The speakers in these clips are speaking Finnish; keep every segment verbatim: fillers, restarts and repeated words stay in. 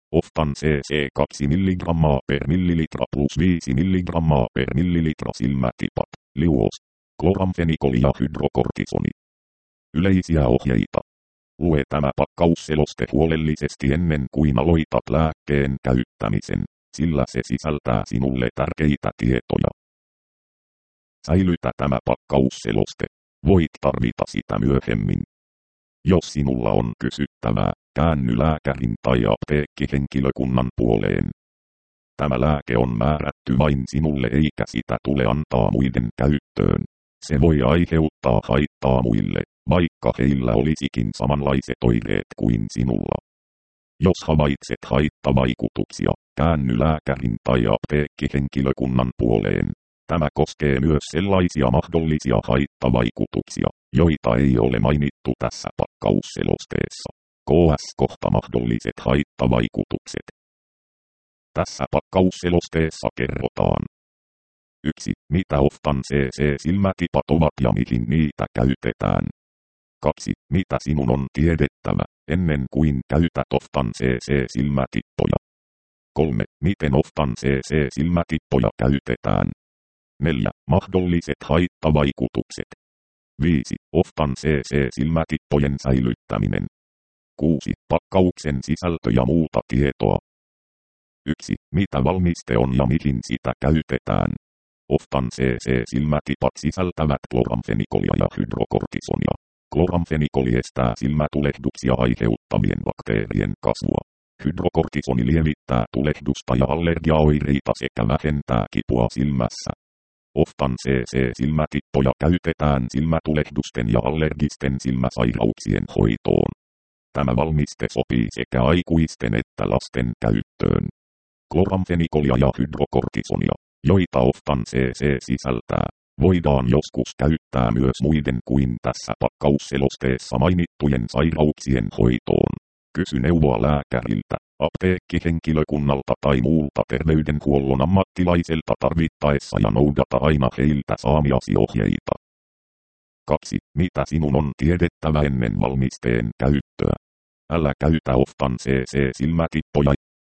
Oftan cc kaksi milligrammaa per millilitra plus viisi milligrammaa per millilitra silmätipat, liuos, kloramfenikoli ja hydrokortisoni. Yleisiä ohjeita. Lue tämä pakkausseloste huolellisesti ennen kuin aloitat lääkkeen käyttämisen, sillä se sisältää sinulle tärkeitä tietoja. Säilytä tämä pakkausseloste. Voit tarvita sitä myöhemmin. Jos sinulla on kysyttävää, käänny lääkärin tai apteekkihenkilökunnan puoleen. Tämä lääke on määrätty vain sinulle eikä sitä tule antaa muiden käyttöön. Se voi aiheuttaa haittaa muille, vaikka heillä olisikin samanlaiset oireet kuin sinulla. Jos havaitset haittavaikutuksia, käänny lääkärin tai apteekkihenkilökunnan puoleen. Tämä koskee myös sellaisia mahdollisia haittavaikutuksia, joita ei ole mainittu tässä pakkausselosteessa. Ks kohta mahdolliset haittavaikutukset. Tässä pakkausselosteessa kerrotaan. yksi. Mitä Oftan cc-silmätipat ovat ja mihin niitä käytetään. kaksi. Mitä sinun on tiedettävä, ennen kuin käytät Oftan cc-silmätippoja. kolme. Miten Oftan cc-silmätippoja käytetään. neljä. Mahdolliset haittavaikutukset. viisi. Oftan cc-silmätippojen säilyttäminen. kuusi. Pakkauksen sisältö ja muuta tietoa. yksi. Mitä valmiste on ja mihin sitä käytetään. Oftan cc-silmätipat sisältävät kloramfenikolia ja hydrokortisonia. Kloramfenikoli estää silmätulehduksia aiheuttavien bakteerien kasvua. Hydrokortisoni lievittää tulehdusta ja allergiaoireita sekä vähentää kipua silmässä. Oftan cc-silmätippoja käytetään silmätulehdusten ja allergisten silmäsairauksien hoitoon. Tämä valmiste sopii sekä aikuisten että lasten käyttöön. Kloramfenikolia ja hydrokortisonia, joita Oftan cc sisältää, voidaan joskus käyttää myös muiden kuin tässä pakkausselosteessa mainittujen sairauksien hoitoon. Kysy neuvoa lääkäriltä, apteekkihenkilökunnalta tai muulta terveydenhuollon ammattilaiselta tarvittaessa ja noudata aina heiltä saamiasi ohjeita. kaksi. Mitä sinun on tiedettävä ennen valmisteen käyttöä? Älä käytä Oftan cc-silmätippoja.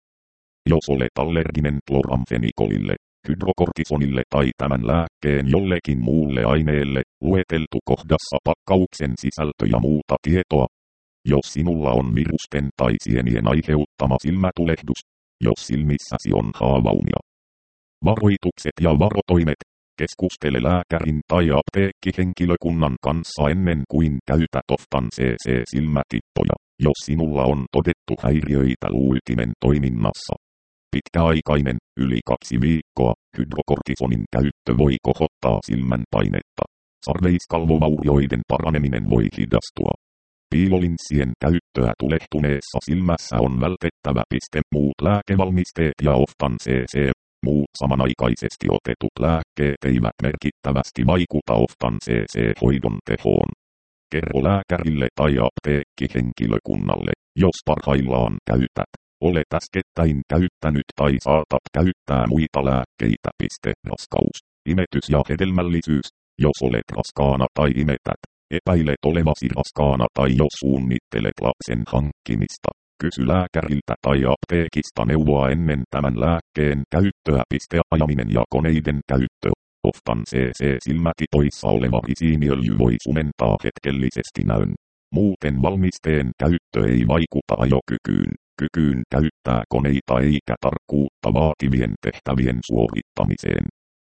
Jos olet allerginen kloramfenikolille, hydrokortisonille tai tämän lääkkeen jollekin muulle aineelle, lueteltu kohdassa pakkauksen sisältö ja muuta tietoa. Jos sinulla on virusten tai sienien aiheuttama silmätulehdus, jos silmissäsi on haavaumia. Varoitukset ja varotoimet. Keskustele lääkärin tai apteekkihenkilökunnan kanssa ennen kuin käytät Oftan cc-silmätippoja, jos sinulla on todettu häiriöitä luutimen toiminnassa. Pitkäaikainen, yli kaksi viikkoa, hydrokortisonin käyttö voi kohottaa silmän painetta. Sarveiskalvovaurioiden paraneminen voi hidastua. Piilolinssien käyttöä tulehtuneessa silmässä on vältettävä. Muut lääkevalmisteet ja Oftan cc. Muut samanaikaisesti otetut lääkkeet eivät merkittävästi vaikuta Oftan cc-hoidon tehoon. Kerro lääkärille tai apteekkihenkilökunnalle, jos parhaillaan käytät, olet äskettäin käyttänyt tai saatat käyttää muita lääkkeitä. Raskaus, imetys ja hedelmällisyys. Jos olet raskaana tai imetät, epäilet olevasi raskaana tai jos suunnittelet lapsen hankkimista. Kysy lääkäriltä tai apteekista neuvoa ennen tämän lääkkeen käyttöä. Ajaminen ja koneiden käyttö. Oftan cc-silmätipoissa oleva risiiniöljy voi sumentaa hetkellisesti näön. Muuten valmisteen käyttö ei vaikuta ajokykyyn, kykyyn käyttää koneita eikä tarkkuutta vaativien tehtävien suorittamiseen.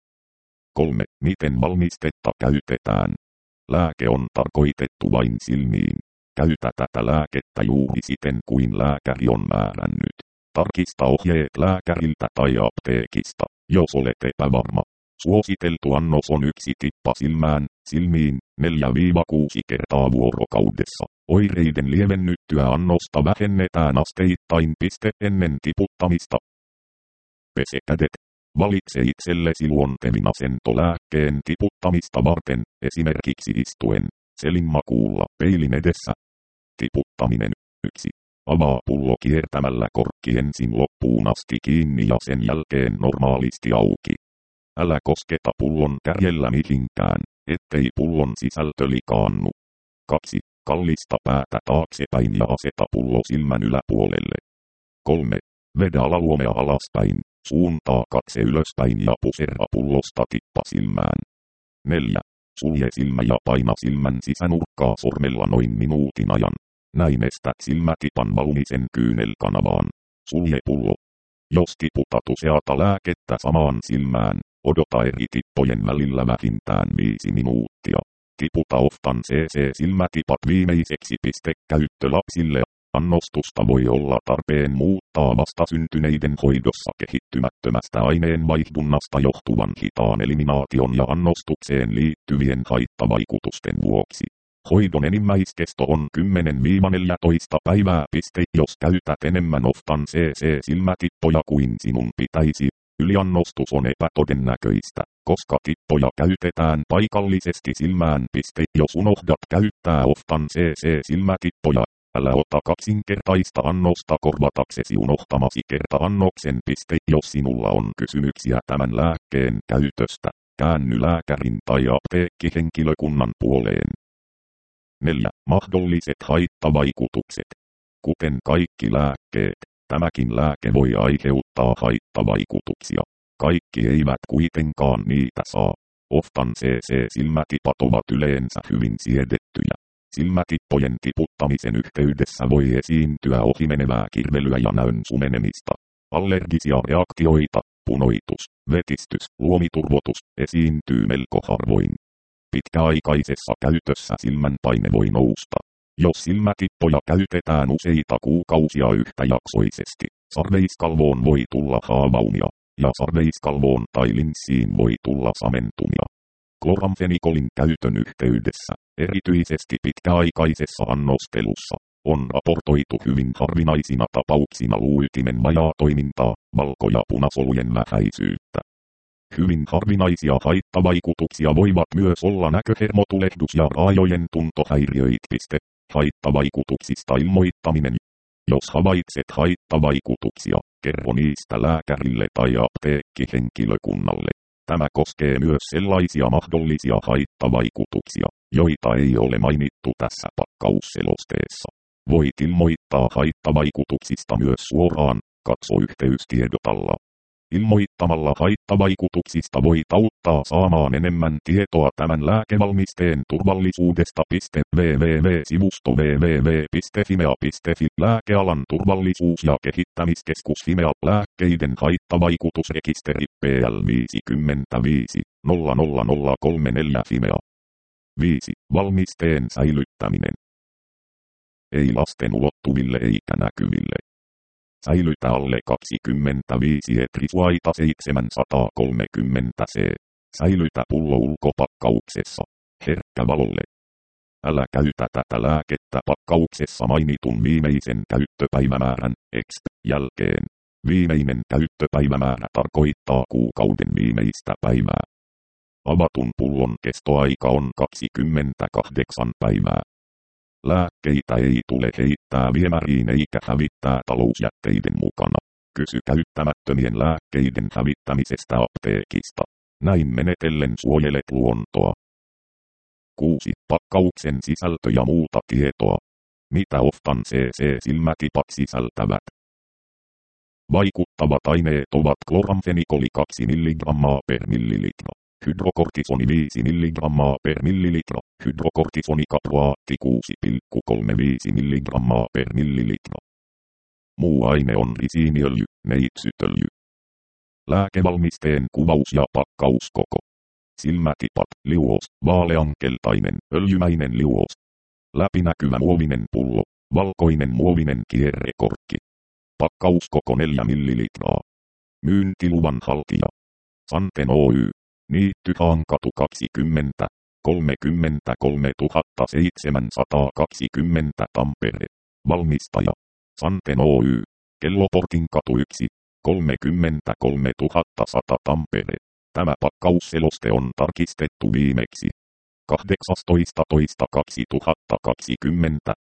kolme. Miten valmistetta käytetään? Lääke on tarkoitettu vain silmiin. Käytä tätä lääkettä juuri siten kuin lääkäri on määrännyt. Tarkista ohjeet lääkäriltä tai apteekista, jos olet epävarma. Suositeltu annos on yksi tippa silmään, silmiin, neljä kuusi kertaa vuorokaudessa. Oireiden lievennyttyä annosta vähennetään asteittain piste ennen tiputtamista. Pese kädet. Valitse itsellesi luontevin asento lääkkeen tiputtamista varten, esimerkiksi istuen, selinmakuulla peilin edessä. Tiputtaminen. yksi. Avaa pullo kiertämällä korkki ensin loppuun asti kiinni ja sen jälkeen normaalisti auki. Älä kosketa pullon kärjellä mihinkään, ettei pullon sisältö likaannu. kaksi. Kallista päätä taaksepäin ja aseta pullo silmän yläpuolelle. kolme. Vedä alaluomea alaspäin, suuntaa katse ylöspäin ja pusera pullosta tippa silmään. neljä. Sulje silmä ja paina silmän sisänurkkaa sormella noin minuutin ajan. Näin estät silmätipan valumisen kyynelkanavaan. Sulje pullo. Jos tiputat useata lääkettä samaan silmään, odota eri tippojen välillä vähintään viisi minuuttia. Tiputa oftan C C-silmätipat viimeiseksi. Piste käyttölapsille. Annostusta voi olla tarpeen muuttaa vastasyntyneiden hoidossa kehittymättömästä aineenvaihdunnasta johtuvan hitaan eliminaation ja annostukseen liittyvien haittavaikutusten vuoksi. Hoidon enimmäiskesto on kymmenen neljätoista päivää. Jos käytät enemmän oftan C C-silmätippoja kuin sinun pitäisi, yliannostus on epätodennäköistä, koska tippoja käytetään paikallisesti silmään. Jos unohdat käyttää oftan C C-silmätippoja, älä ota kaksinkertaista annosta korvataksesi unohtamasi kerta-annoksen. Jos sinulla on kysymyksiä tämän lääkkeen käytöstä, käänny lääkärin tai apteekkihenkilökunnan puoleen. neljä. Mahdolliset haittavaikutukset. Kuten kaikki lääkkeet, tämäkin lääke voi aiheuttaa haittavaikutuksia. Kaikki eivät kuitenkaan niitä saa. Oftan C C-silmätipat ovat yleensä hyvin siedettyjä. Silmätippojen tiputtamisen yhteydessä voi esiintyä ohimenevää kirvelyä ja näön sumenemista. Allergisia reaktioita, punoitus, vetistys, luomiturvotus esiintyy melko harvoin. Pitkäaikaisessa käytössä silmän paine voi nousta. Jos silmätippoja käytetään useita kuukausia yhtäjaksoisesti, sarveiskalvoon voi tulla haavaumia, ja sarveiskalvoon tai linssiin voi tulla samentumia. Kloramfenikolin käytön yhteydessä, erityisesti pitkäaikaisessa annostelussa, on raportoitu hyvin harvinaisina tapauksina luuytimen vajaatoimintaa, valko- ja punasolujen vähäisyyttä. Hyvin harvinaisia haittavaikutuksia voivat myös olla näköhermotulehdus ja raajojen tuntohäiriöit. Haittavaikutuksista ilmoittaminen. Jos havaitset haittavaikutuksia, kerro niistä lääkärille tai apteekkihenkilökunnalle. Tämä koskee myös sellaisia mahdollisia haittavaikutuksia, joita ei ole mainittu tässä pakkausselosteessa. Voit ilmoittaa haittavaikutuksista myös suoraan, katso yhteystiedot alla. Ilmoittamalla haittavaikutuksista voit auttaa saamaan enemmän tietoa tämän lääkevalmisteen turvallisuudesta. www-sivusto www piste fimea piste fi Lääkealan turvallisuus- ja kehittämiskeskus Fimea. Lääkkeiden haittavaikutusrekisteri P L viisikymmentäviisi nolla nolla nolla kolme neljä Fimea. viisi. Valmisteen säilyttäminen. Ei lasten ulottuville eikä näkyville. Säilytä alle kaksikymmentäviisi etrisuaita seitsemänsataakolmekymmentä C. Säilytä pullo ulkopakkauksessa. Herkkä valolle. Älä käytä tätä lääkettä pakkauksessa mainitun viimeisen käyttöpäivämäärän X jälkeen. Viimeinen käyttöpäivämäärä tarkoittaa kuukauden viimeistä päivää. Avatun pullon kestoaika on kaksikymmentäkahdeksan päivää. Lääkkeitä ei tule heittää viemäriin eikä hävittää talousjätteiden mukana. Kysy käyttämättömien lääkkeiden hävittämisestä apteekista. Näin menetellen suojelet luontoa. kuusi. Pakkauksen sisältö ja muuta tietoa. Mitä oftan C C-silmätipat sisältävät? Vaikuttavat aineet ovat kloramfenikoli kaksi milligrammaa per millilitra. Hydrokortisoni viisi milligrammaa per millilitra, hydrokortisonikaproaatti kuusi pilkku kolmekymmentäviisi milligrammaa per millilitra. Muu aine on risiiniöljy, neitsytöljy. Lääkevalmisteen kuvaus ja pakkauskoko. Silmätipat, liuos, vaaleankeltainen, öljymäinen liuos. Läpinäkyvä muovinen pullo, valkoinen muovinen kierrekorkki. Pakkauskoko neljä millilitraa. Myyntiluvan haltija. Santen Oy. Niitty Haankatu kaksikymmentä, kolmekymmentäkolme seitsemänsataakaksikymmentä Tampere. Valmistaja. Santen Oy. Kelloportinkatu yksi, kolmekymmentäkolme sata Tampere. Tämä pakkausseloste on tarkistettu viimeksi kahdeksastoista toista kaksituhattakaksikymmentä